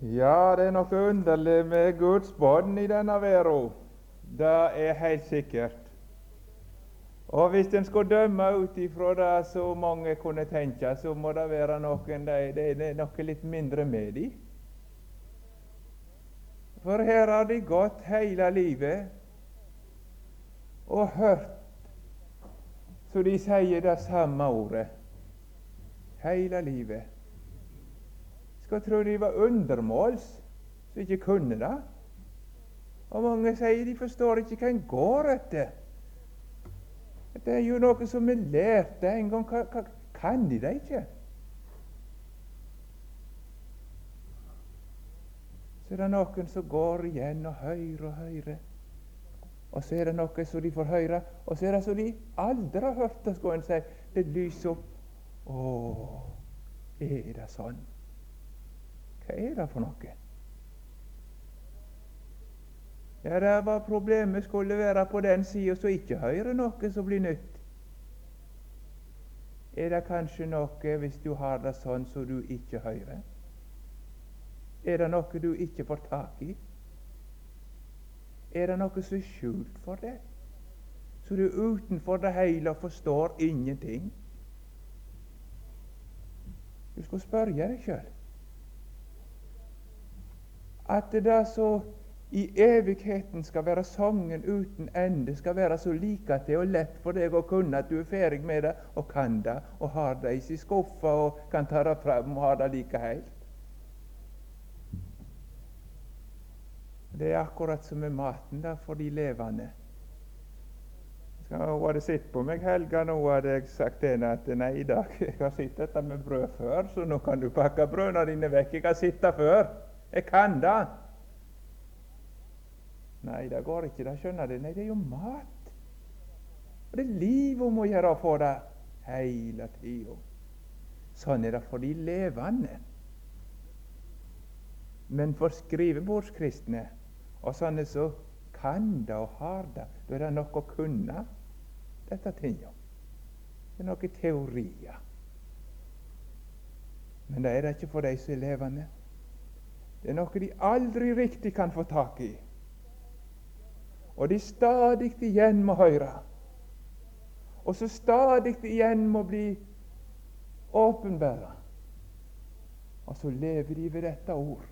Ja, det er noe underlig med Guds bånd i denne verden. Det er helt sikkert. Og hvis en skal dømme ut ifra det så mange kunne tenke, så må det være det er noe litt mindre med de. For her har de gått hele livet og hørt, så de sier det samme ordet hele livet. Skal tro de var undermåls, så ikke kunne det. Og mange sier de forstår ikke hva en går etter. Det er jo noe som vi lærte en gang. Kan de det ikke? Så er det noen som går igjen og hører. Og så er det noe som de får høre, og så er det som de aldri har hørt det, skal en si. Det lyser opp. Å, er det sånn? Hva er det for noe? Ja, det var problemet skulle være på den siden som ikke hører noe som blir nytt. Er det kanskje noe hvis du har det sånn som du ikke hører? Er det noe du ikke får tak i? Er det noe som er skjult for deg, så du er utenfor det hele og forstår ingenting? Du skal spørre deg selv. At det så i evigheten skal være sangen uten ende, skal være så like til og lett for deg å kunne at du er ferdig med det og kan det og har det i sin skuffa og kan ta det frem og ha det like helt. Det er akkurat som med maten der for de levende. Hun hadde sett på meg Helga, nå hadde jeg sagt til henne at nei, i dag jeg har sett dette med brød før, så nå kan du pakke brødene dine vekk. Jeg har sett det før. Jeg kan det. Nei, det går ikke, det skjønner du. Nei, det er jo mat. Og det er liv hun må gjøre for det hele tiden. Sånn er det for de levende. Men for skrivebordskristne og sånne som kan det og har det, da er det nok å kunne dette tinget. Det er noen teorier. Men det er det ikke for de som er levende. Det er noe de aldri riktig kan få tak i. Og de stadig igjen må høre. Og så stadig igjen må bli åpenbæra. Og så lever de ved dette ord.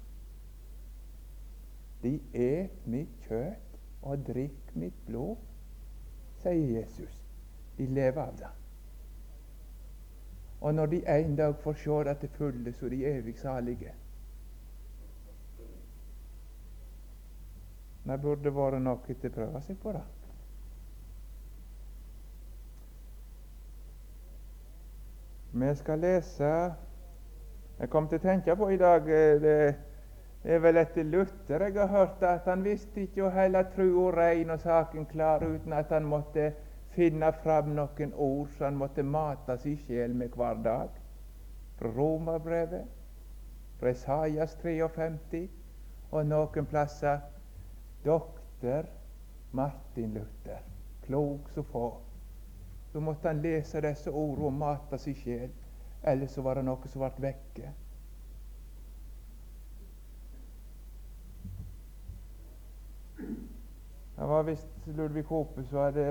De et mitt kjøtt og drikk mitt blod, sier Jesus. De lever av det. Og når de en dag får se det til fulle, så er de evig salige. Det burde være noe til å prøve seg på det. Vi skal lese. Jeg kom til å tenke på i dag, det er vel etter Luther jeg har hørt at han visste ikke å holde tro og rein og saken klar uten at han måtte finne fram noen ord så han måtte mate sin sjel med hver dag. Fra Romerbrevet, fra Esaias 53 og noen plasser doktor Martin Luther, klok så få. Så måtte han lese disse ord og mate sin sjel, ellers så var det noe som ble vekke. Det var visst Ludvig Hope som hadde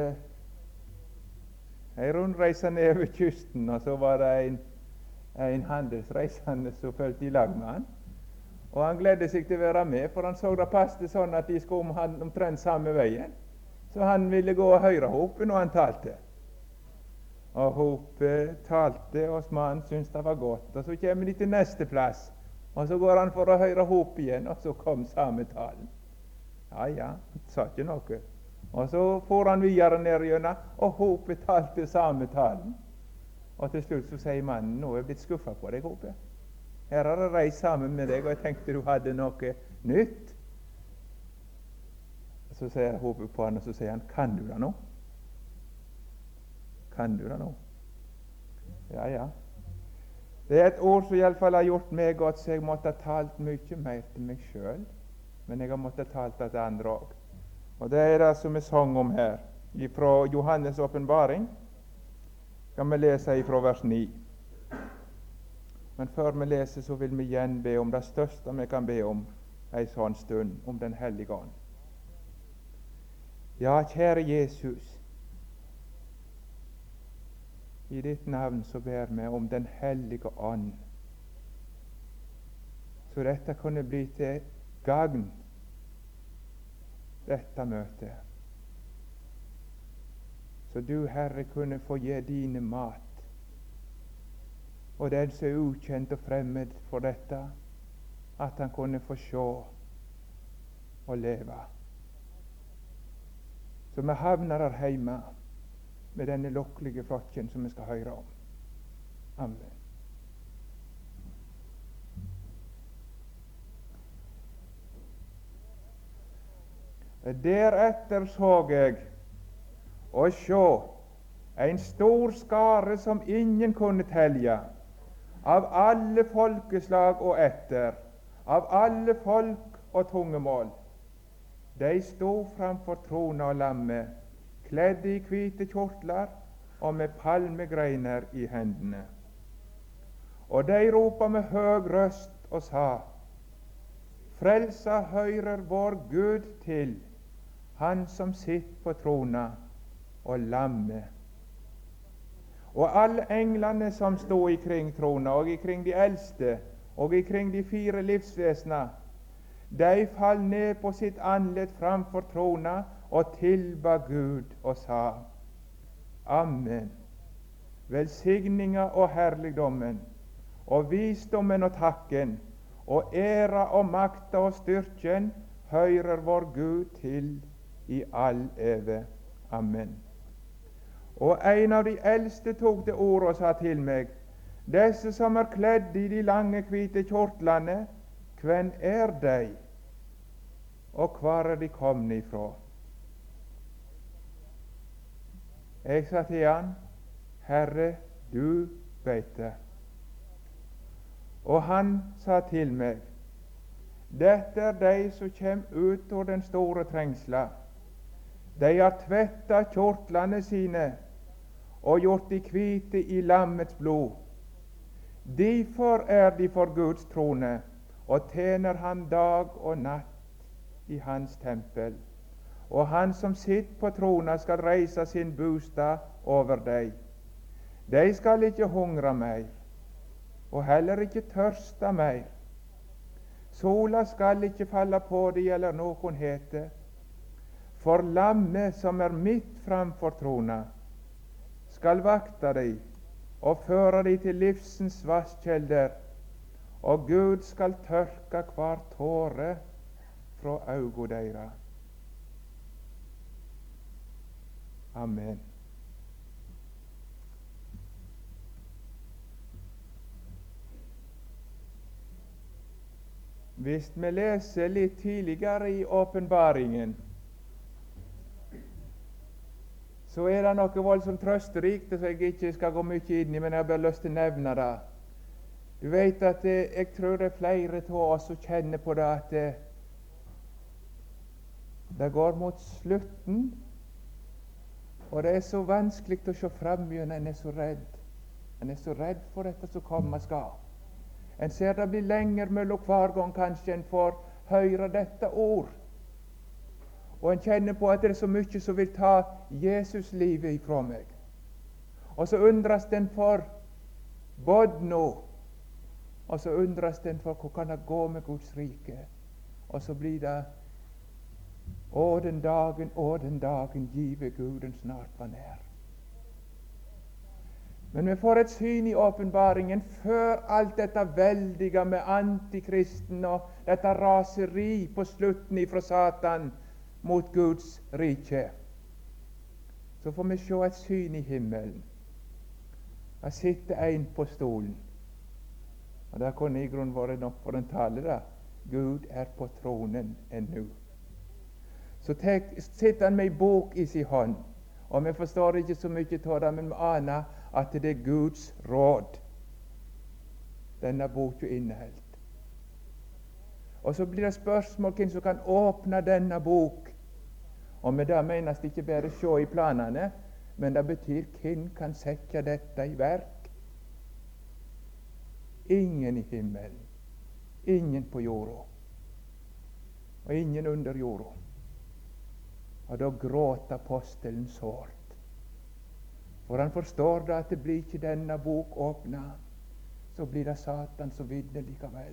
en rundreise ned ved kysten, og så var det en handelsreisende som fulgte i lag med han. Og han gledde seg til å være med, for han så det passet sånn at de skulle omtrent samme veien. Så han ville gå og høre Hope når han talte. Og Hope talte, og mannen syntes det var godt. Og så kommer de til neste plass, og så går han for å høre Hope igjen, og så kom samme talen. Ja, sa ikke noe. Og så for han videre ned igjennom, og Hope talte samme talen. Og til slutt så sier mannen, nå er jeg blitt skuffet på deg, Hope. Her har jeg reist sammen med deg, og jeg tenkte du hadde noe nytt. Så sier Hope på han, og så sier han, kan du det nå? Kan du det nå? Ja. Det er et ord som i alle fall har gjort meg godt, så jeg måtte ha talt mye mer til meg selv. Men jeg har måttet talt det til andre også. Og det er det som vi sang om her, fra Johannes' åpenbaring. Kan vi lese fra vers 9. Men før vi leser, så vil vi igjen be om det største vi kan be om ei sånn stund, om Den hellige ånd. Ja, kjære Jesus, i ditt navn så ber vi om Den hellige ånd, så dette kunne bli til gagn, dette møtet. Så du, Herre, kunne få gi dine mat, og den som er ukjent og fremmed for dette, at han kunne få se og leve. Så vi havner der hjemme med denne lukkelige flokken som vi skal høre om. Amen. Deretter så jeg og sjå en stor skare som ingen kunne telja, av alle folkeslag og etter, av alle folk og tungemål. De sto framfor trona og lammet, kledde i hvite kjortler og med palmegreiner i hendene. Og de ropa med høg røst og sa: Frelsa høyrer vår Gud til, Han som sitter på trona og lammet. Og alle englene som stod ikring trona, og ikring de eldste, og ikring de 4 livsvesna, de fall ned på sitt andlet framfor trona og tilba Gud og sa: Amen. Velsigninga og herligdommen og visdommen og takken og æra og makta og styrken høyrer vår Gud til i all eve. Amen. Og en av de eldste tok det ord og sa til meg: Disse som er kledd i de lange, hvite kjortlene, hvem er de, og hvor er de komne ifra? Jeg sa til han: Herre, du veit det. Og han sa til meg: Dette er de som kjem ut av den store trengsla. De har tvetta kjortlene sine og gjort de hvite i lammets blod. Derfor er de for Guds trone og tjener han dag og natt i hans tempel. Og han som sitter på trona skal reise sin bostad over deg. De skal ikke hungre mer, og heller ikke tørste mer. Sola skal ikke falle på de eller noen hete. For lammet som er midt framfor trona, skal vakte de og føre de til livsens vasskjelder, og Gud skal tørke hver tåre fra auga deira. Amen. Hvis vi leser litt tidligere i åpenbaringen, så er det noe voldsomt trøsterikt som jeg ikke skal gå mye inn i, men jeg har bare lyst til å nevne det. Du vet at jeg tror det er flere av oss som kjenner på det, at det går mot slutten, og det er så vanskelig å se fram igjen. En er så redd. En er så redd for dette som komme skal. En ser det blir lenger mellom hver gang kanskje en får høre dette ord. Og en kjenner på at det er så mye som vil ta Jesus-livet ifra meg. Og så undres den for både nå, og så undres den for hvor kan det gå med Guds rike. Og så blir det: å den dagen, give Guden snart var nær. Men vi får et syn i åpenbaringen før alt dette veldige med antikristen og dette raseri på slutten ifra Satan mot Guds rike. Så får vi se et syn i himmelen. Der sitter en på stolen. Og det kunne i grunnen vært nok for en tale da. Gud er på tronen ennå. Så sitter han med en bok i sin hånd. Og vi forstår ikke så mye av det, men vi aner at det er Guds råd denne boka inneholder. Og så blir det spørsmål hvem som kan åpne denne bok. Og med det menes det ikke bare se i planene, men det betyr hvem kan sette dette i verk ingen i himmelen, ingen på jorda, og ingen under jorda. Og da gråt apostelen sårt. For han forstår da at det blir ikke denne bok åpna, så blir det Satan som vinner likevel.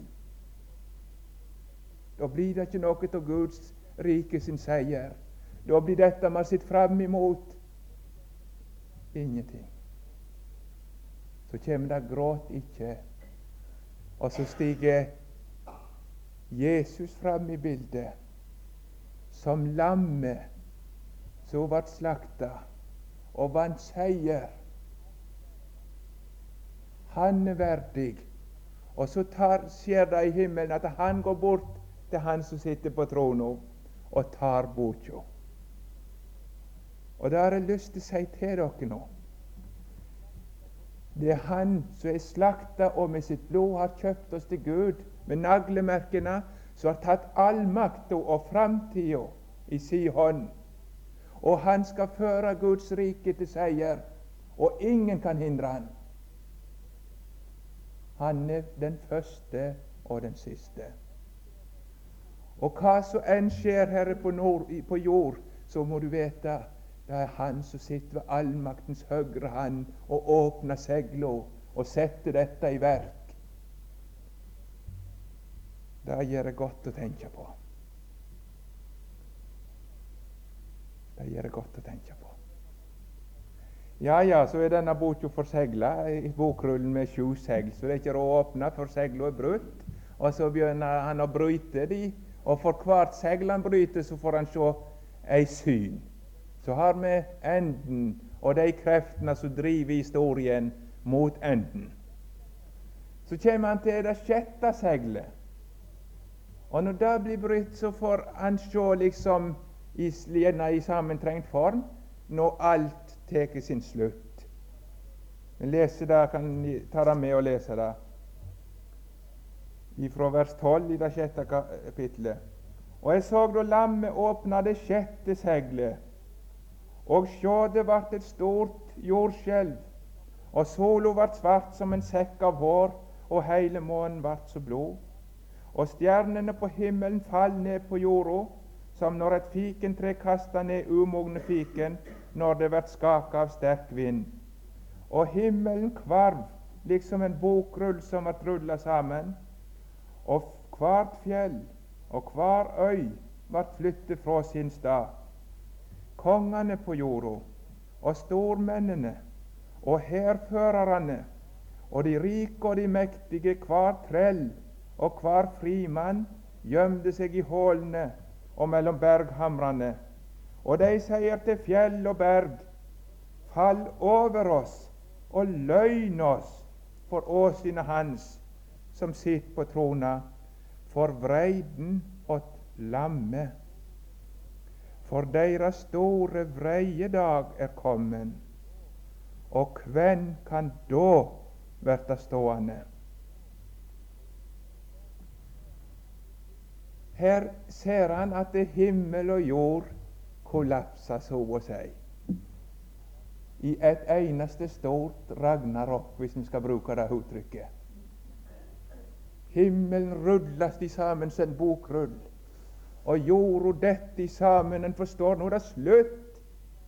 Da blir det ikke noe av Guds rike sin seier. Da blir dette man sitter fram imot ingenting. Så kommer det gråt ikke, og så stiger Jesus fram i bildet som lammet som ble slakta og vant seier. Han er verdig. Og så skjer det i himmelen at han går bort til han som sitter på tronen og tar boka. Og da har jeg lyst til å si til dere nå, det er han som er slakta og med sitt blod har kjøpt oss til Gud med naglemerkene, som har tatt all makta og framtida i sin hånd. Og han skal føre Guds rike til seier, og ingen kan hindre han. Han er den første og den siste. Og hva så enn skjer her på jord, så må du vite, det er han som sitter ved allmaktens høyre hand og åpner segla og setter dette i verk. Det gjør det godt å tenke på. Det gjør det godt å tenke på. Ja, så er denne boka forsegla i bokrullen med 7 segl, så det er ikke råd å åpne før segla er brutt. Og så begynner han å bryte de, og for hvert segl han bryter, så får han se ei syn. Så har vi enden og de kreftene som driver historien mot enden. Så kommer han til det 6. seglet. Og når det blir brutt, så får han se liksom i sammentrengt form når alt tar sin slutt. Vi leser det, kan ta det med og lese det. Fra vers 12 i det 6. kapitlet. Og jeg så da lammet åpna det 6. seglet, og sjå det vart et stort jordskjelv, og sola vart svart som en sekk av hår, og hele månen vart som blod. Og stjernene på himmelen fall ned på jorda, som når et fikentre kastar ned umogne fiken når det vert skaka av sterk vind. Og himmelen kvarv liksom en bokrull som vart rulla sammen, og hvert fjell og hver øy vart flyttet fra sin stad. Kongene på jorda og stormennene og hærførerne og de rike og de mektige, hver trell og hver frimann gjemte seg i hålene og mellom berghamrene. Og de sier til fjell og berg, fall over oss og løgn oss for åsynet hans som sitter på trona, for vreiden åt lammet. For deres store vreiedag er kommet, og hvem kan da verta stående? Her ser han at det himmel og jord kollapser, så å si, i et eneste stort ragnarok, hvis vi skal bruke det uttrykket. Himmelen rulles i sammen som en bokrull, og jorda detter i sammen. En forstår nå det er slutt.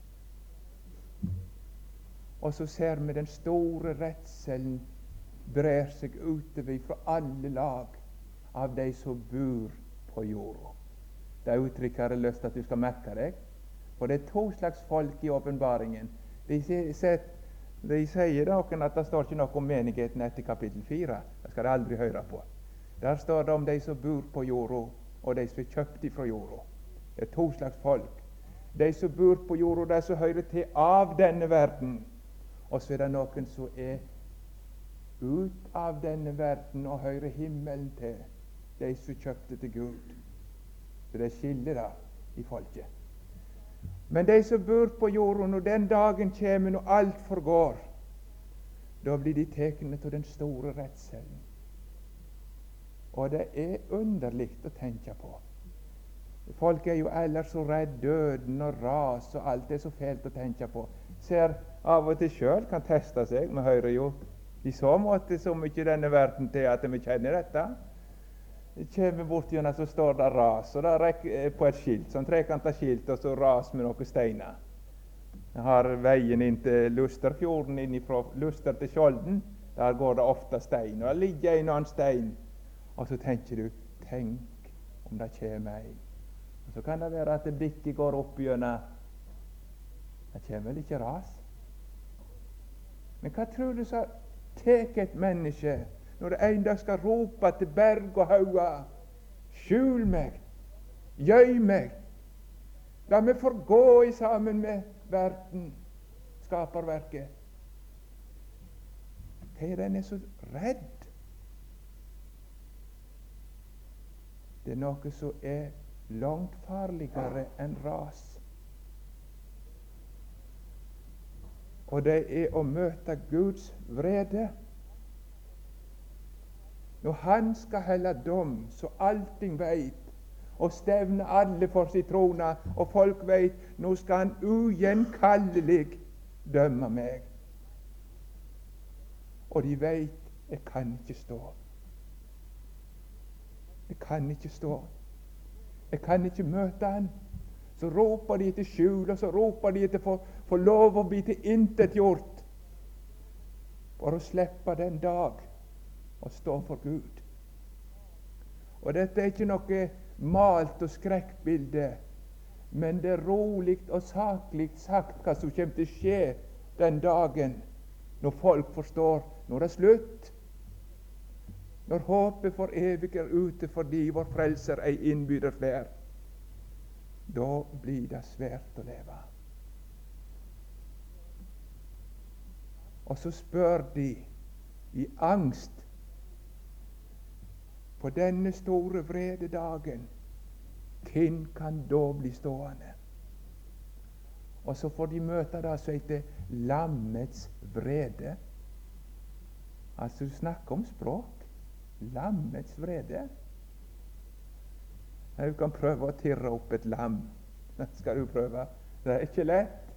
Og så ser vi den store redselen brer seg utover fra alle lag av de som bor på jorda. Det uttrykket har jeg lyst til at du skal merke deg, for det er 2 slags folk i åpenbaringen. De sier dere at det står ikke noe om menigheten etter kapittel 4. Det skal de aldri høre på. Der står det om de som bor på jorda, og de som er kjøpt ifra jorda. Det er 2 slags folk. De som bor på jorda, de som hører til av denne verden. Og så er det noen som er ut av denne verden og hører himmelen til. De som kjøpte til Gud. Så det skiller da i folket. Men de som bor på jorda, når den dagen kommer, når alt forgår, da blir de tekne til den store redselen. Og det er underlig å tenke på. Folk er jo ellers så redd døden og ras og alt. Det er så fælt å tenke på. Ser av og til sjøl, kan teste seg. Vi hører jo I så måte så mye denne verden til at vi kjenner dette. Det kommer bort gjennom, så står det ras, og det på et skilt, sånn trekanta skilt, og så ras med noen steiner. Jeg har veien inn til Lusterfjorden, inn fra Luster til Skjolden. Der går det ofte stein, og der ligger en annen stein. Og så tenker du, tenk om det kommer en. Og så kan det være at blikket går opp gjennom. Det kommer vel ikke ras. Men hva tror du så tek et menneske når det en dag skal rope til berg og hauger, skjul meg, gjøy meg, la meg forgå i sammen med verden, skaperverket. Hva er den så redd? Det er noe som er langt farligere enn ras. Og det er å møte Guds vrede. Når Han skal helle dom, så allting veit, og stevne alle for sin trone, og folk veit, nå skal Han ugjenkallelig dømme meg. Og de veit, jeg kan ikke stå. Jeg kan ikke stå. Jeg kan ikke møte Han. Så roper de til skjul, og så roper de til få lov å bli tilintetgjort, for å slippe den dag og stå for Gud. Og dette er ikke noe malt og skrekkbilde, men det er rolig og saklig sagt hva som kommer til å skje den dagen, når folk forstår når det er slutt, når håpet for evig er ute fordi vår frelser ei innbyder flere. Da blir det svært å leve. Og så spør de i angst på denne store vrededagen, hvem kan da bli stående? Og så får de møte det som heter lammets vrede. Altså du snakker om språk. Lammets vrede. Du kan prøve å tirre opp et lam. Det skal du prøve. Det er ikke lett.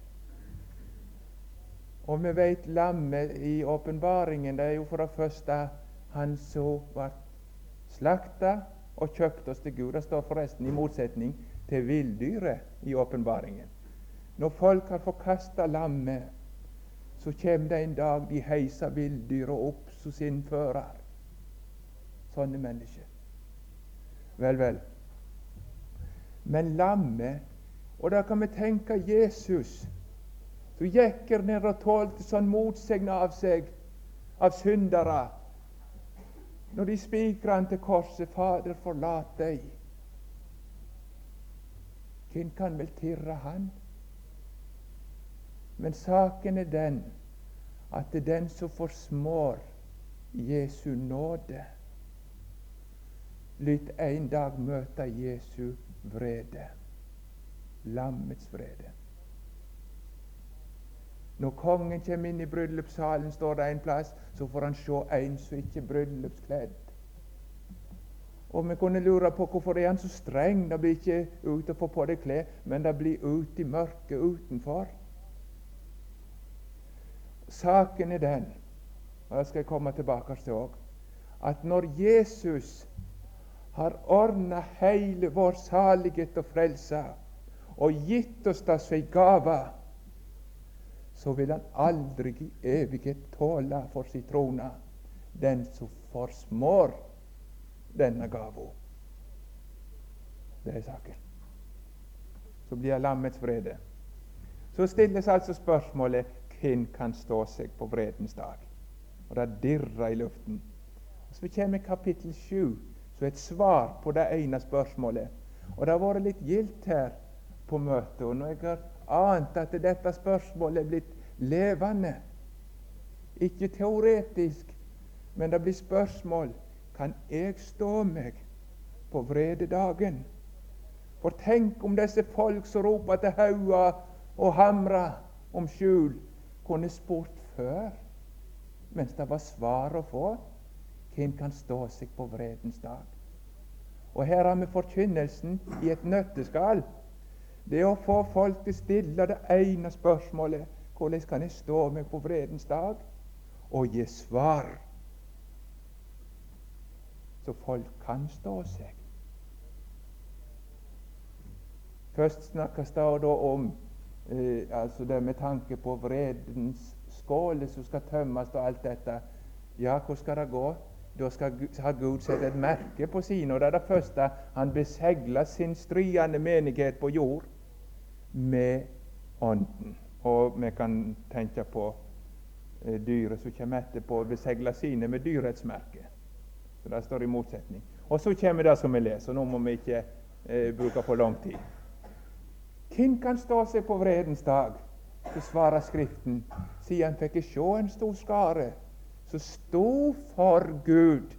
Og vi vet lammet i åpenbaringen, det er jo for det første han som ble slakta og kjøpt oss til Gud. Det står forresten i motsetning til villdyret i åpenbaringen. Når folk har forkastet lammet, så kommer det en dag de heiser villdyret opp som sin fører. Sånne mennesker. Vel. Men lammet, og da kan vi tenke Jesus, som gikk ned og tålte sånn motsegn av seg, av syndere, når de spikret han til korset, Fader, forlat deg. Hvem kan vel tirre han? Men saken er den, at det er den som forsmår Jesu nåde, lyt en dag møte Jesu vrede, lammets vrede. Når kongen kommer inn i bryllupssalen, står det en plass, så får han se en som ikke er bryllupskledd. Og vi kunne lure på hvorfor er han så streng. Det blir ikke ut å få på deg klær, men det blir ut i mørket utenfor. Saken er den, og det skal jeg komme tilbake til også, at når Jesus har ordnet hele vår salighet og frelse og gitt oss det som en gave, så vil han aldri i evighet tåle for sin trone den som forsmår denne gave. Det er saken. Så blir det lammets vrede. Så stilles altså spørsmålet, hvem kan stå seg på vredens dag? Og det dirrer i luften. Og så kommer kapittel 7, så et svar på det ene spørsmålet. Og det har vært litt gildt her på møtet, og når jeg har ant at dette spørsmålet er blitt levende, ikke teoretisk, men det blir spørsmål, kan jeg stå meg på vrededagen? For tenk om disse folk som roper til hauger og hamrer om skjul, kunne spurt før, mens det var svar å få. Hvem kan stå seg på vredens dag? Og her har vi forkynnelsen i et nøtteskall. Det er å få folk til å stille det ene spørsmålet, hvordan kan jeg stå meg på vredens dag? og gi svar, så folk kan stå seg. Først snakkes det da om altså det med tanke på vredens skåle som skal tømmes og alt dette. Ja, hvor skal det gå? Da har Gud sett et merke på sine, og det er det første. Han besegler sin stryende menighet på jord med ånden. Og vi kan tenke på dyret som kommer etterpå og besegler sine med dyrhetsmerke. Så det står i motsetning. Og så kommer det som vi leser. Nå må vi ikke bruke for lang tid. Hvem kan stå seg på vredens dag? Så svarer Skriften, siden han fikk se en stor skare så stå for Gud.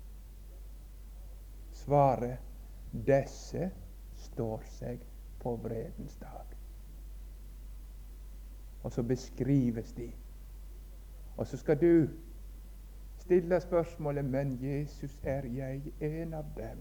Svaret, disse står seg på vredens dag. Og så beskrives de. Og så skal du stille spørsmålet, men Jesus, er jeg en av dem?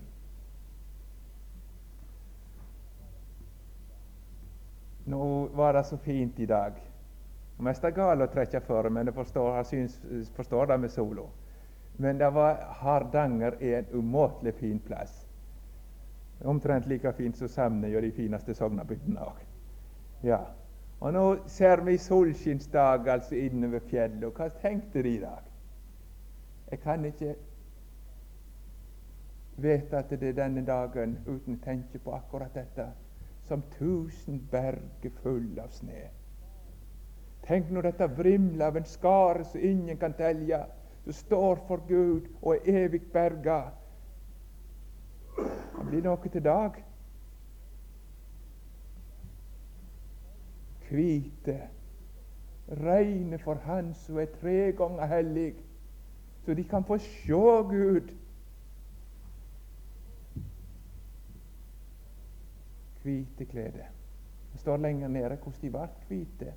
Nå var det så fint i dag. Mest er galt å trekke for, men jeg forstår det med solo. Men det var Hardanger en umåtelig fin plass. Omtrent like fint som Samne og de fineste sognabygdene også. Ja. Og nå ser vi solskinnsdag altså innover fjellet. Og hva tenkte de i dag? Jeg kan ikke vite at det er denne dagen uten å tenke på akkurat dette. Som 1000 berg full av sne. Tenk når dette vrimler av en skare som ingen kan telje, som står for Gud og er evig berga. Det blir noe til dag. Hvite, reine for Han som er 3 ganger hellig, så de kan få se Gud. Hvite klede. Det står lenger nede hvordan de var hvite.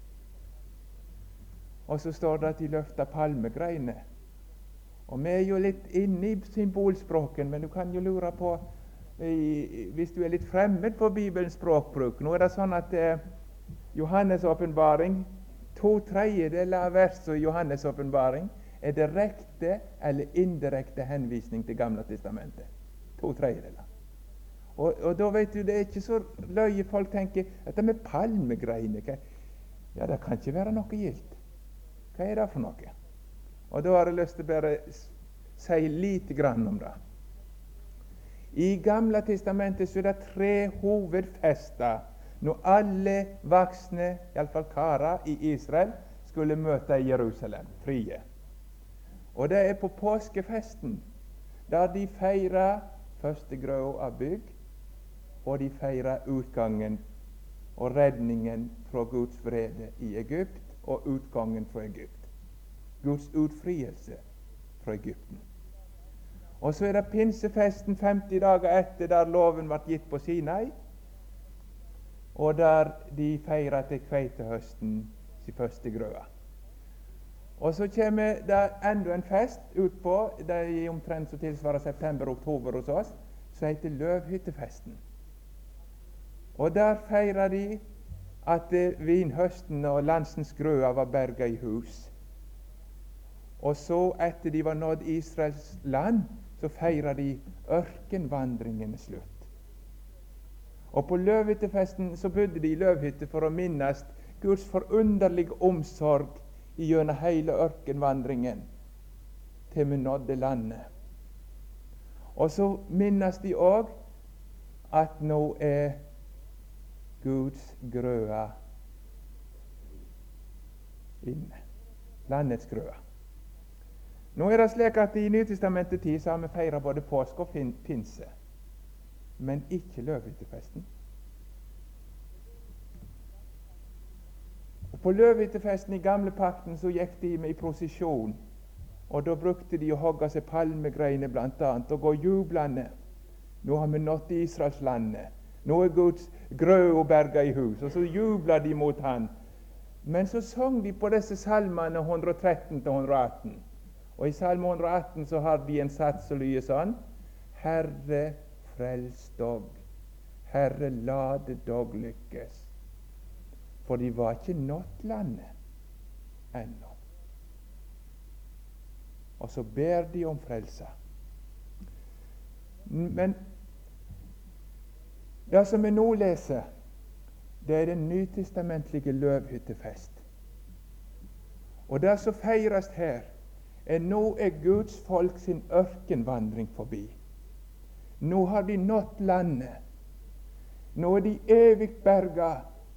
Og så står det at de løfta palmegreiner. Og vi er jo litt inne i symbolspråken, men du kan jo lure på hvis du er litt fremmed for Bibelens språkbruk. Nå er det sånn at Johannes' åpenbaring, 2/3 av verset i Johannes' åpenbaring er direkte eller indirekte henvisning til Gamle testamentet. 2/3. Og da vet du, det er ikke så løye folk tenker dette med palmegreiner. Ja, det kan ikke være noe gildt. Hva er det for noe? Og da har jeg lyst til å bare si lite grann om det. I Gamle testamentet så er det 3 hovedfester når alle voksne, iallfall karer i Israel, skulle møte i Jerusalem, frie. Og det er på påskefesten, der de feirer første grøa av bygg, og de feirer utgangen og redningen fra Guds vrede i Egypt og utgangen fra Egypt. Guds utfrielse fra Egypten. Og så er det pinsefesten 50 dager etter, der loven ble gitt på Sinai, og der de feirer til kveitehøsten sin første grøa. Og så kommer det enda en fest utpå, det er omtrent som tilsvarer september-oktober hos oss, som heter løvhyttefesten. Og der feirer de at vinhøsten og landsens grøa var berga i hus. Og så, etter de var nådd Israels land, så feirer de ørkenvandringens slutt. Og på løvhyttefesten så bodde de i løvhytte for å minnes Guds forunderlige omsorg gjennom hele ørkenvandringen til vi nådde landet. Og så minnes de òg at nå er Guds grøa inne. Landets grøa. Nå er det slik at i Nytestamentet tid så har vi feiret både påske og pinse, men ikke løvhyttefesten. Og på løvhyttefesten i gamle pakten så gikk de med i prosesjon, og da brukte de å hogge seg palmegreiner blant annet, og gå jublende. Nå har vi nådd Israelslandet. Nå er Guds grøa berga i hus. Og så jubler de mot Han. Men så sang de på disse salmene 113-118. Og i salme 118 så har de en sats som lyder sånn: Herre, frels dog. Herre, la det dog lykkes. For de var ikke nådd landet ennå. og så ber de om frelse. Men det som vi nå leser, det er den nytestamentlige løvhyttefest. Og det som feires her, nå er Guds folk sin ørkenvandring forbi. Nå har de nådd landet. Nå er de evig berga.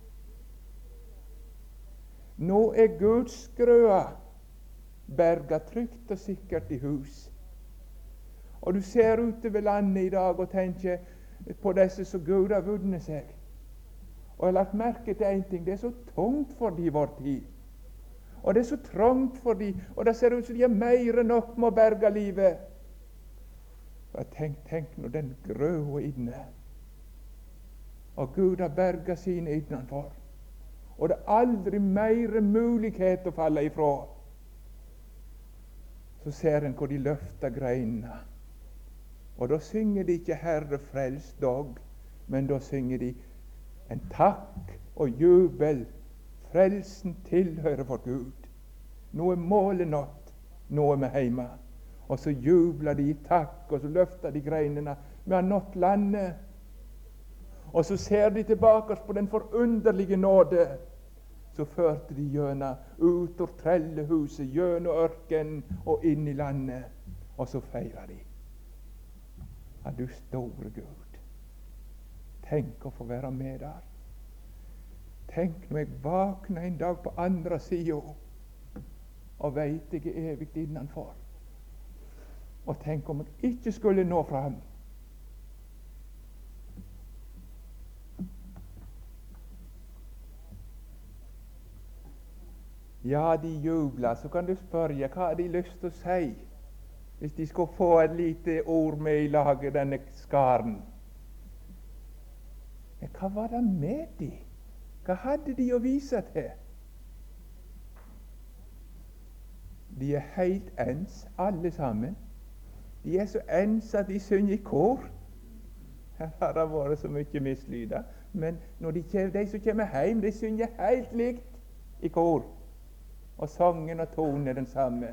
Nå er Guds skrøa berga trygt og sikkert i hus. Og du ser utover landet i dag og tenker på disse som Gud har vunnet seg. Og jeg har lagt merke til en ting: det er så tungt for de i vår tid. Og det er så trangt for de, og det ser ut som de har mer enn nok med å berge livet. Tenk nå den grøe inne. Og Gud har berga sine innenfor. Og det er aldri mer mulighet å falle ifra. Så ser en hvor de løfter greinene. Og da synger de ikke 'Herre, frels dog', men da synger de en takk og jubel. Frelsen tilhører vår Gud. Nå er målet nådd. Nå er vi hjemme. Og så jubler de i takk, og så løfter de greinene. Vi har nådd landet. Og så ser de tilbake på den forunderlige nåde. Så førte de gjennom ut av trellehuset, gjennom ørkenen og inn i landet. Og så feirer de. Ja, du store Gud, tenk å få være med der. Tenk når jeg våkner en dag på andre siden og veit jeg er evig innenfor. Og tenk om jeg ikke skulle nå fram. Ja, de jubler. Så kan du spørre hva har de lyst til å si hvis de skulle få et lite ord med i laget, denne skaren. Ja, hva var det med de? Hva hadde de å vise til? De er helt ens, alle sammen. De er så ens at de synger i kor. Her har det vært så mye mislyder. Men når de som kommer hjem, de synger helt likt i kor. Og sangen og tonen er den samme.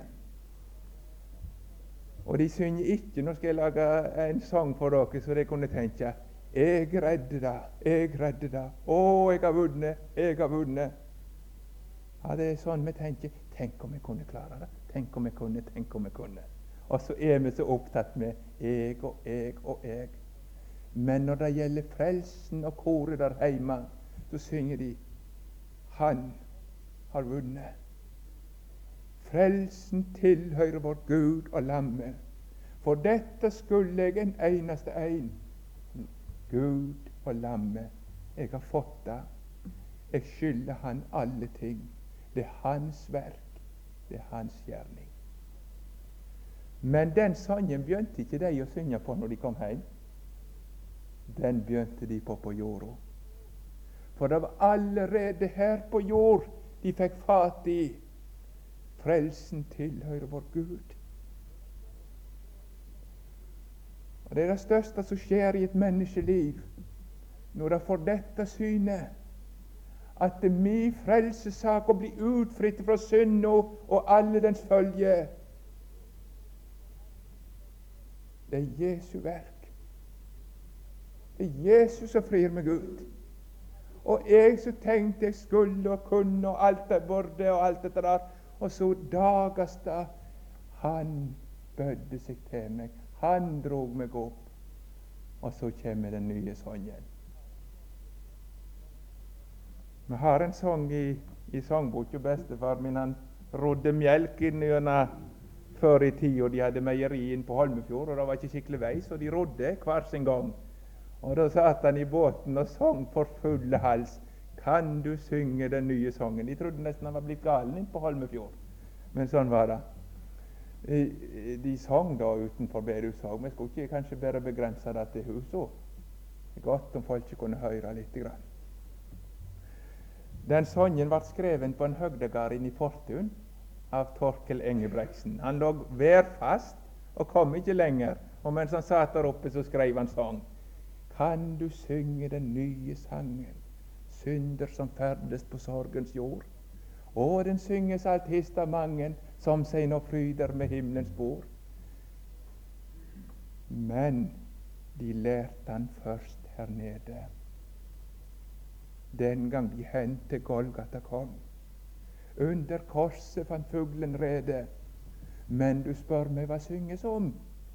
Og de synger ikke 'Nå skal jeg lage en sang for dere', så de kunne tenke 'Jeg redde det, jeg redde det'. 'Å, jeg har vunnet, jeg har vunnet'. Ja, det er sånn vi tenker. Tenk om jeg kunne klare det. Tenk om jeg kunne, tenk om jeg kunne. Og så er vi så opptatt med 'jeg og jeg og jeg'. Men når det gjelder frelsen og koret der hjemme, så synger de 'Han har vunnet'. Frelsen tilhører vår Gud og lammet. For dette skulle jeg en eneste en. Gud og lammet. Jeg har fått det. Jeg skylder Han alle ting. Det er Hans verk. Det er Hans gjerning. Men den sangen begynte ikke de å synge på når de kom hjem. Den begynte de på jorda. For det var allerede her på jord de fikk fat i frelsen tilhører vår Gud. Og det er det største som skjer i et menneskeliv, når det får dette synet, at det er min frelsesak å bli utfritt fra synd og alle dens følge. Det er Jesu verk. Det er Jesus som frir meg ut. Og jeg som tenkte jeg skulle og kunne og alt jeg burde og alt dette der, og så dages det. Han bødde seg til meg. Han drog meg opp. Og så kommer den nye sangen. Vi har en sang i sangboka. Bestefar min han rodde melk inn gjennom før i tid, og de hadde meieri inn på Holmefjord, og det var ikke skikkelig vei, så de rodde hver sin gang. Og da satt han i båten og sang for fulle hals. Kan du synge den nye sangen? De trodde nesten han var blitt galen inn på Holmefjord. Men sånn var det. De sang da utenfor bedehushagen. Vi skulle ikke kanskje bare begrense det til huset. Det er godt om folk ikke kunne høre litt grann. Den sangen ble skrevet på en høgdegard inne i Fortun av Torkel Engebreksen. Han lå værfast og kom ikke lenger. Og mens han satt der oppe, så skrev han sang. Kan du synge den nye sangen, synder som ferdes på sorgens jord? Og den synges alt hist av mangen, som seg nå fryder med himmelens bord. Men de lærte han først her nede, den gang de hen til Golgata kom. Under korset fant fuglen rede. Men du spør meg, hva synges om?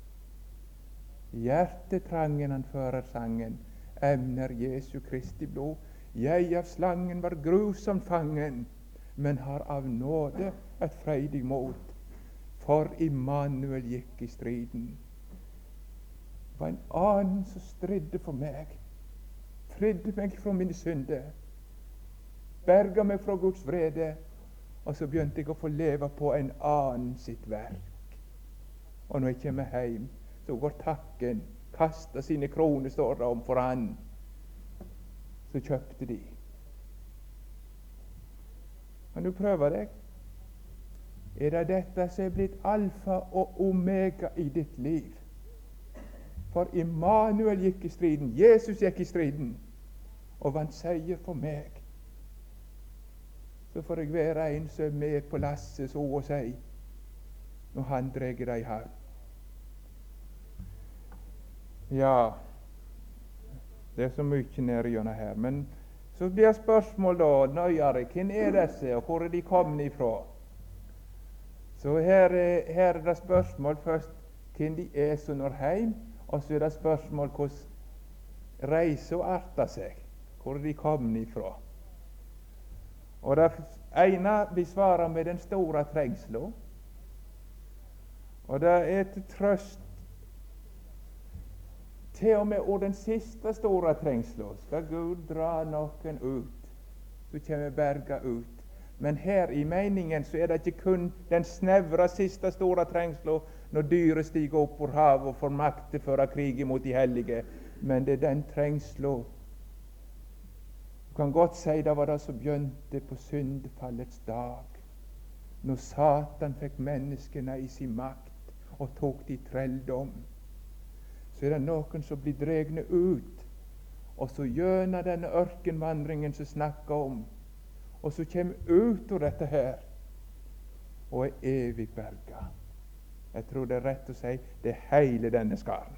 Hjertetrangen han fører sangen, emner Jesu Kristi blod. Jeg av slangen var grusomt fangen, men har av nåde et freidig mot. For Immanuel gikk i striden. Det var en annen som stridde for meg, fridde meg fra mine synder, berga meg fra Guds vrede. Og så begynte jeg å få leve på en annen sitt verk. Og når jeg kommer hjem, så går takken, kastet sine kroner, står det om, for han. Så kjøpte de. Kan du prøve deg? Er det dette som er blitt alfa og omega i ditt liv? For Immanuel gikk i striden, Jesus gikk i striden, og vant seier for meg. Så får jeg være en som er med på lasset, så å si, når han dreier deg i havn. Ja, det er så mye nede gjennom her. Men så blir spørsmål da nøyere. Hvem er disse, og hvor er de kommet ifra? Så her er det spørsmål først hvem de er som når hjem, og så er det spørsmål hvordan reiser og arter seg. Hvor er de kommet ifra? Og det ene besvarer med den store trengsla. Og det er til trøst. Til og med over den siste store trengsla skal Gud dra noen ut, så kommer berga ut. Men her i meningen så er det ikke kun den snevre siste store trengsla, når dyret stiger opp på havet og får makt til å føre krig mot de hellige, men det er den trengsla. Du kan godt si det var det som begynte på syndefallets dag, når Satan fikk menneskene i sin makt og tok de trelldom. Så er det noen som blir dregne ut, og så gjennom denne ørkenvandringen som snakker om, og så kommer ut av dette her og er evig berga. Jeg tror det er rett å si det er hele denne skaren.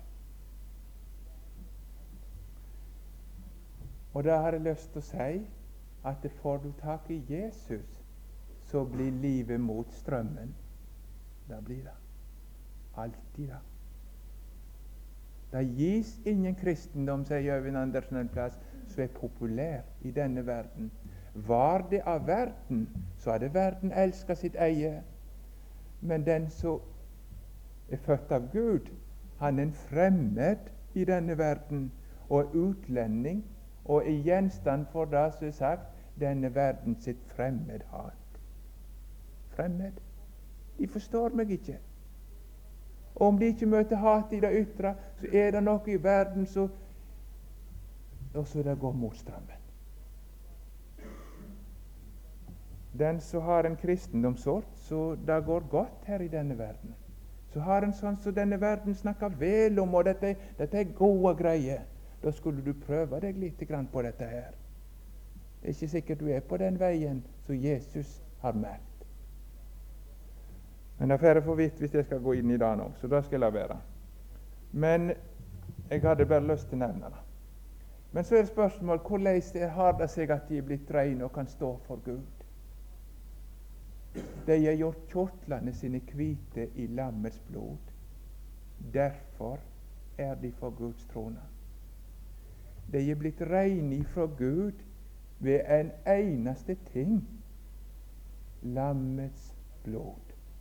Og da har jeg lyst til å si at får du tak i Jesus, så blir livet mot strømmen. Da blir det. Alltid da. Det gis ingen kristendom, sier Øyvind Andersen en plass, som er populær i denne verden. Var det av verden, så hadde verden elsket sitt eie. Men den som er født av Gud, han er en fremmed i denne verden, og utlending, og er gjenstand for det som er sagt, denne verden sitt fremmedhat. Fremmed. De forstår meg ikke. Og om de ikke møter hat i det ytre, så er det noe i verden så det går mot strømmen. Den som har en kristendomssort, så det går godt her i denne verden. Så har en sånn som denne verden snakker vel om, og dette er gode greier. Da skulle du prøve deg litt på dette her. Det er ikke sikkert du er på den veien som Jesus har meldt. Men det er for vidt hvis jeg skal gå inn i det nå, så da skal jeg la være. Men jeg hadde bare lyst til å nevne det. Men så er det spørsmål, hvordan har det seg at de er blitt rene og kan stå for Gud? De har gjort kjortlene sine hvite i lammets blod. Derfor er de for Guds trone. De er blitt rene fra Gud ved en eneste ting: lammets blod.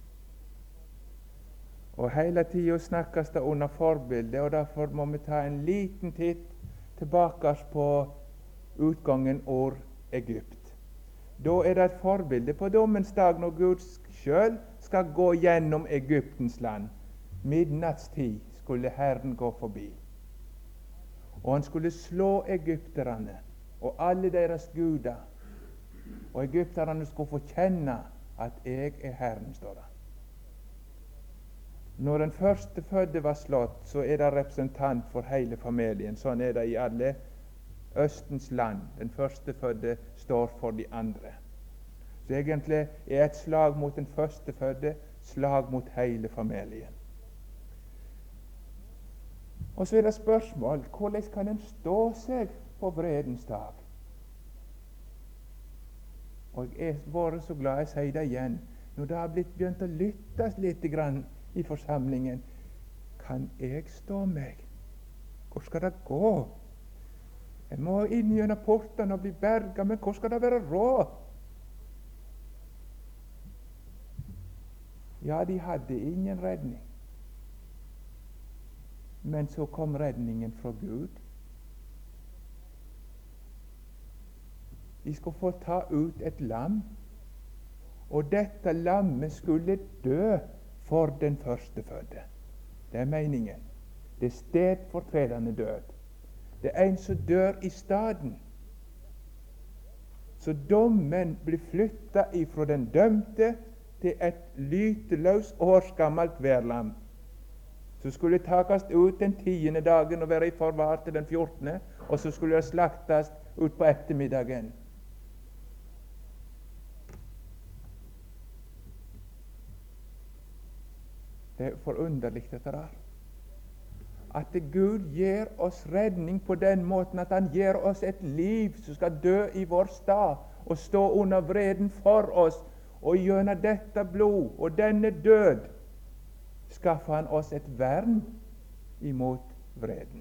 Og hele tiden snakkes det under forbildet, og derfor må vi ta en liten titt tilbake på utgangen år Egypt. Da er det et forbilde på dommens dag, når Gud selv skal gå gjennom Egyptens land. Midnattstid skulle Herren gå forbi. Og han skulle slå egypterne og alle deres guder. Og egypterne skulle få kjenne at jeg er Herren, står det. Når den første fødde var slått, så er det representant for hele familien. Sånn er det i alle Østens land. Den første fødde står for de andre. Så egentlig er et slag mot den førstefødte, slag mot hele familien. Og så er det spørsmål hvordan kan en stå seg på vredens dag? Og jeg er bare så glad jeg sier det igjen. Når det har begynt å lyttes litt grann i forsamlingen, kan jeg stå meg? Hvor skal det gå? Jeg må inn gjennom portene og bli berga, men hvor skal det være råd? Ja, de hadde ingen redning. Men så kom redningen fra Gud. De skulle få ta ut et lam, og dette lammet skulle dø for den førstefødte. Det er meningen. Det er stedfortredende død. Det er en som dør i staden. Så dommen blir flytta ifra den dømte til et lyteløst årsgammelt værlam, som skulle takast ut den 10. dagen og være i forvar til den 14., og så skulle det slaktes ut på ettermiddagen. Det er forunderlig dette der. At Gud gir oss redning på den måten at Han gir oss et liv som skal dø i vår stad og stå under vreden for oss, og gjennom dette blod og denne død skaffer Han oss et vern imot vreden.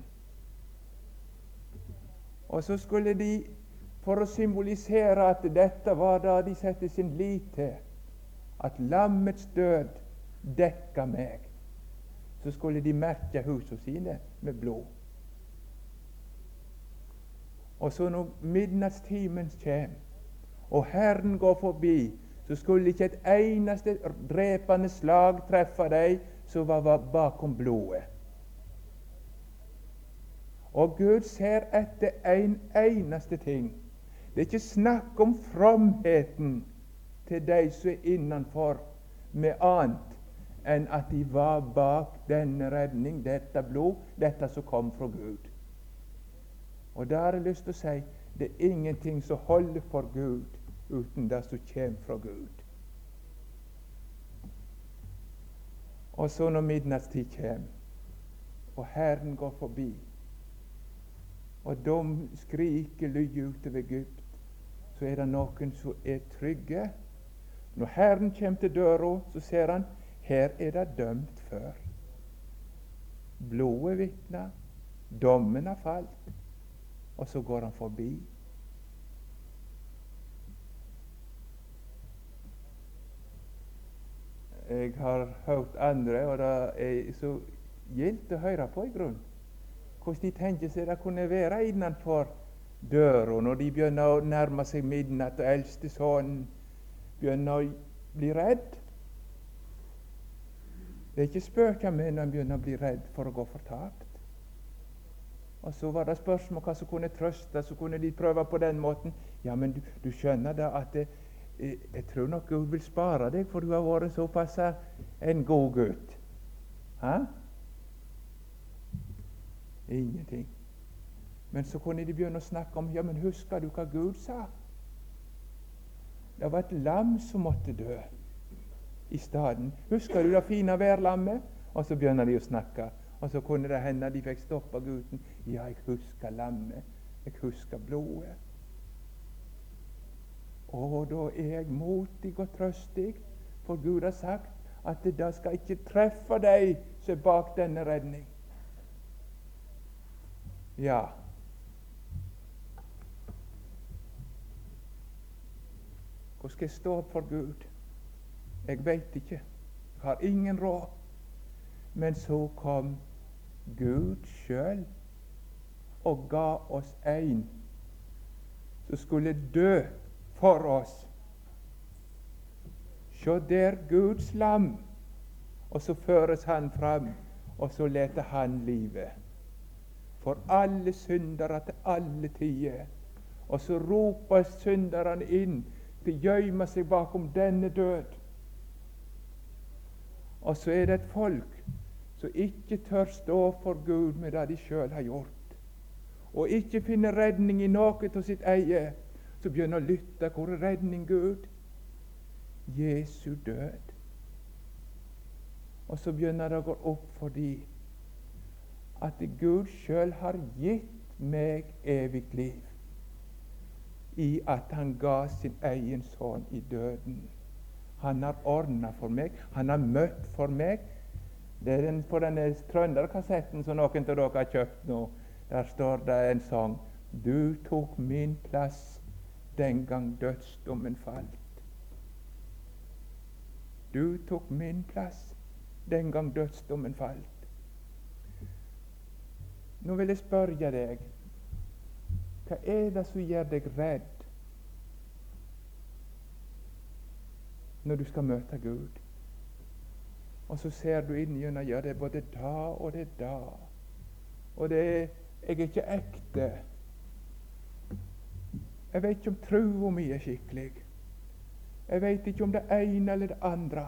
Og så skulle de, for å symbolisere at dette var da de sette sin lit til, at lammets død dekka meg, så skulle de merke husene sine med blod. Og så når midnattstimen kommer, og Herren går forbi, så skulle ikke et eneste drepende slag treffe deg som var bakom blodet. Og Gud ser etter en eneste ting. Det er ikke snakk om fromheten til de som er innenfor, med annet enn at de var bak denne redning, dette blod, dette som kom fra Gud. Og da har jeg lyst til å si, det er ingenting som holder for Gud uten det som kommer fra Gud. Og så når midnattstid kommer, og Herren går forbi, og de skriker lyder utover Egypt, så er det noen som er trygge. Når Herren kommer til døra, så ser han, her er det dømt før. Blodet vitner, dommen har falt, og så går han forbi. Jeg har hørt andre, og det er så gildt å høre på i grunn, hvordan de tenker seg det kunne være innenfor døra når de begynner å nærme seg midnatt, og eldste sønnen begynner å bli redd. Det er ikke spøk med når han begynner å bli redd for å gå fortapt. Og så var det spørsmål hva som kunne trøste, så kunne de prøve på den måten. Ja, men du skjønner da at jeg tror nok Gud vil spare deg, for du har vært såpass en god gutt. Hæ? Ingenting. Men så kunne de begynne å snakke om, ja, men husker du hva Gud sa? Det var et lam som måtte dø i staden. Husker du det fine værlammet? Og så begynner de å snakke, og så kunne det hende de fikk stoppa gutten. Ja, jeg husker lammet, jeg husker blodet. Og da er jeg motig og trøstig, for Gud har sagt at det skal ikke treffe deg som er bak denne redning. Ja. Hvor skal jeg stå opp for Gud? Jeg vet ikke. Jeg har ingen råd. Men så kom Gud sjøl og ga oss en som skulle dø for oss. Se der Guds lam, og så føres han fram, og så leter han livet for alle syndere til alle tider. Og så roper synderne inn til å gjemme seg bakom denne død. Og så er det et folk som ikke tør stå for Gud med det de sjøl har gjort, og ikke finner redning i noe av sitt eget, så begynner å lytte. Hvor er redning, Gud? Jesu død. Og så begynner det å gå opp for de at Gud sjøl har gitt meg evig liv i at han ga sin egen sønn i døden. Han har ordna for meg, han har møtt for meg. Det er på denne trønderkassetten som noen av dere har kjøpt nå. Der står det en sang: Du tok min plass den gang dødsdommen falt. Du tok min plass den gang dødsdommen falt. Nå vil jeg spørre deg, hva er det som gjør deg redd når du skal møte Gud? Og så ser du inn gjennom, ja, det er både da og det er da. Og det er, jeg er ikke ekte. Jeg vet ikke om troa mi er skikkelig. Jeg vet ikke om det ene eller det andre.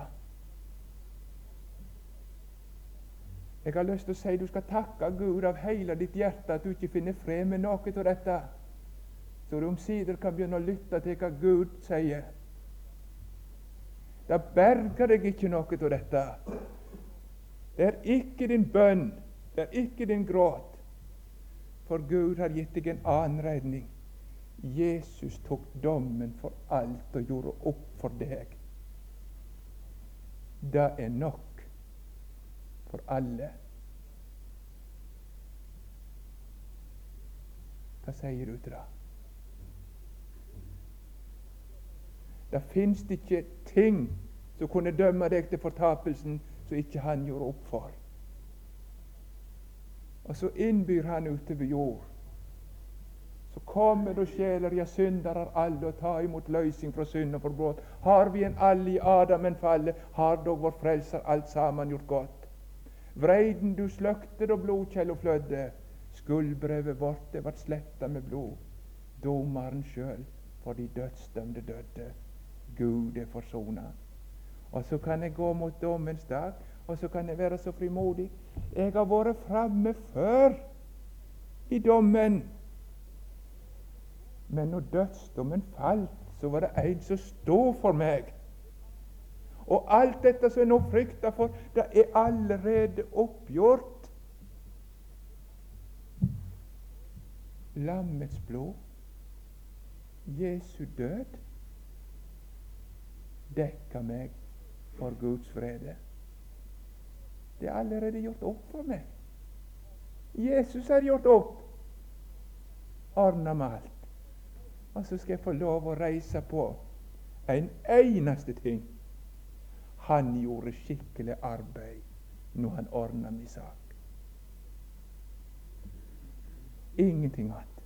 Jeg har lyst til å si du skal takke Gud av hele ditt hjerte at du ikke finner fred med noe av dette, så du omsider kan begynne å lytte til hva Gud sier. Det berger deg ikke noe av dette. Det er ikke din bønn, det er ikke din gråt, for Gud har gitt deg en annen redning. Jesus tok dommen for alt og gjorde opp for deg. Det er nok for alle. Hva sier du til det? Det finnes ikke ting som kunne dømme deg til fortapelsen som ikke han gjorde opp for. Og så innbyr han utover jord. Så kommer det sjeler, ja, syndere er alle, og ta imot løsning fra synd og forbrudd. Har vi en alle i Adamen falle, har dog vår frelser alt sammen gjort godt. Vreiden du sløkte da blodkjell og flødde, skuldbrevet vårt det vart sletta med blod. Domaren sjøl for de dødsdømte døde. Gud er forsona. Og så kan jeg gå mot dommens dag, og så kan jeg være så frimodig. Jeg har vært framme før i dommen. Men når dødsdommen falt, så var det en som stod for meg. Og alt dette som jeg nå frykter for, det er allerede oppgjort. Lammets blod, Jesu død, dekker meg for Guds frede. Det er allerede gjort opp for meg. Jesus har gjort opp. Ordna med alt. Og så skal jeg få lov å reise på en eneste ting. Han gjorde skikkelig arbeid når han ordna min sak. Ingenting annet.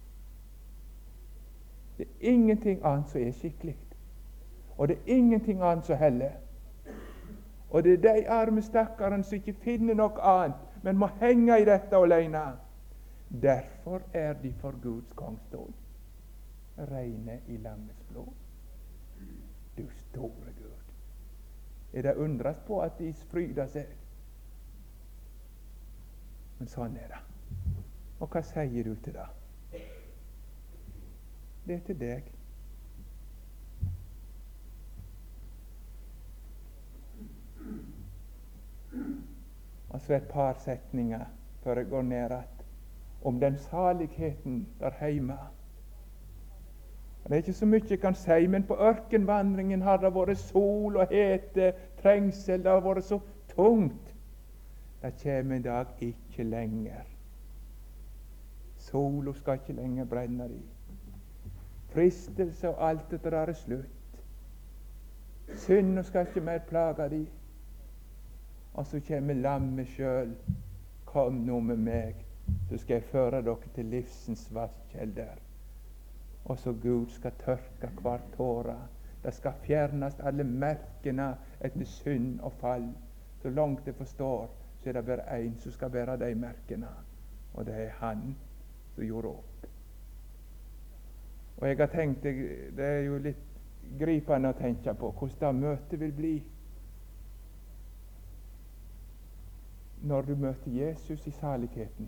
Det er ingenting annet som er skikkelig. Og det er ingenting annet som heller. Og det er de arme stakkarene som ikke finner noe annet, men må henge i dette alene. Derfor er de for Guds kongstol. Reine i lammets blod. Du store Gud. Er det undres på at de fryder seg? Men sånn er det. Og hva sier du til det? Det er til deg. Og så et par setninger før jeg går ned att om den saligheten der heime. Det er ikke så mye jeg kan si, men på ørkenvandringen har det vært sol og hete, trengsel, det har vært så tungt. Det kommer en dag ikke lenger. Sola skal ikke lenger brenne i. Fristelse og alt dette der er slutt. Synd skal ikke mer plage de. Og så kommer lammet sjøl. Kom nå med meg, så skal jeg føre dere til livsens vasskjelder. Og så Gud skal tørke hver tåre. Det skal fjernes alle merkene etter synd og fall. Så langt jeg forstår, så er det bare en som skal bære de merkene. Og det er han som gjorde opp. Og jeg har tenkt, det er jo litt gripende å tenke på hvordan det møtet vil bli. Når du møter Jesus i saligheten.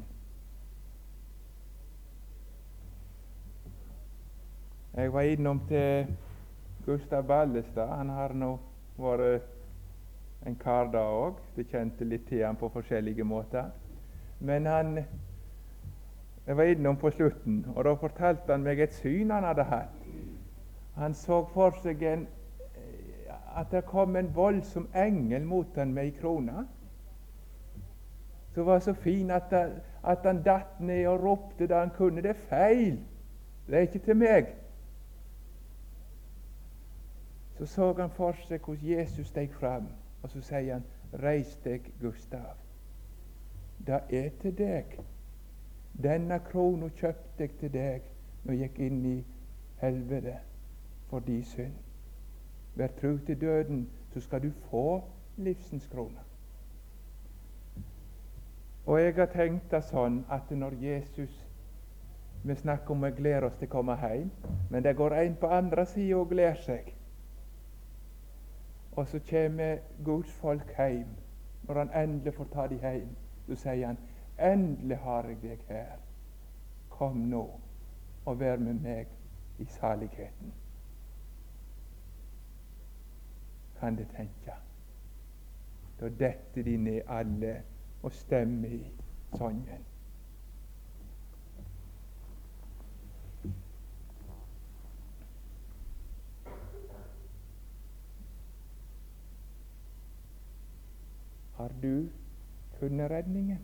Jeg var innom til Gustav Ballestad. Han har nå vært en kar da òg. Det kjente litt til han på forskjellige måter. Men jeg var innom på slutten, og da fortalte han meg et syn han hadde hatt. Han så for seg at det kom en voldsom engel mot han med ei krone, som var så fin at han datt ned og ropte da han kunne: det er feil, det er ikke til meg. Så han for seg hvordan Jesus steg fram, og så sier han: reis deg, Gustav, det er til deg. Denne krona kjøpte jeg til deg når jeg gikk inn i helvete for din synd. Vær tru til døden, så skal du få livsens krone. Og jeg har tenkt det sånn at når Jesus, vi snakker om å glede oss til å komme hjem, men det går en på andre siden og gleder seg. Og så kommer Guds folk hjem. Når han endelig får ta dem hjem, så sier han: endelig har jeg deg her. Kom nå og vær med meg i saligheten. Kan du tenke? Da detter de ned alle og stemmer i sangen. Har du funnet redningen?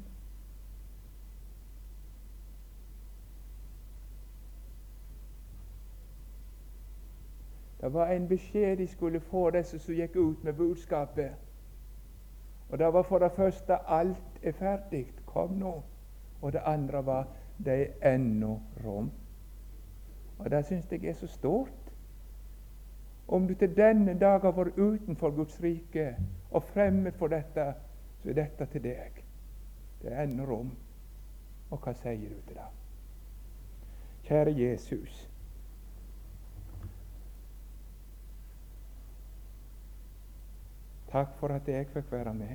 Det var en beskjed de skulle få, disse som gikk ut med budskapet. Og det var for det første: alt er ferdig, kom nå. Og det andre var: det er ennå rom. Og det syns jeg er så stort. Om du til denne dag har vært utenfor Guds rike og fremmed for dette, så er dette til deg. Det er ennå rom. Og hva sier du til det? Kjære Jesus, takk for at jeg fikk være med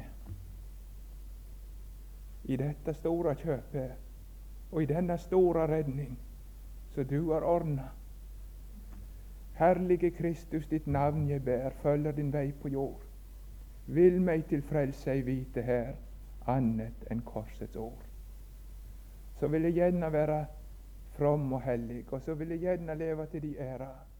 i dette store kjøpet og i denne store redning som du har ordnet. Herlige Kristus, ditt navn jeg bær, følger din vei på jord. Vil meg til frelse ei vite her, annet enn korsets ord. Så vil jeg gjerne være from og hellig, og så vil jeg gjerne leve til de æra.